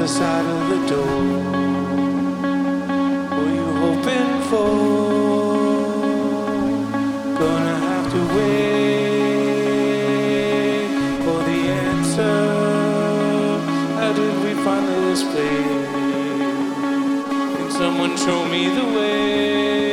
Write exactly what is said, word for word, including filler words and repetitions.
side of the door. What are you hoping for? Gonna have to wait for the answer. How did we find this place? Can someone show me the way?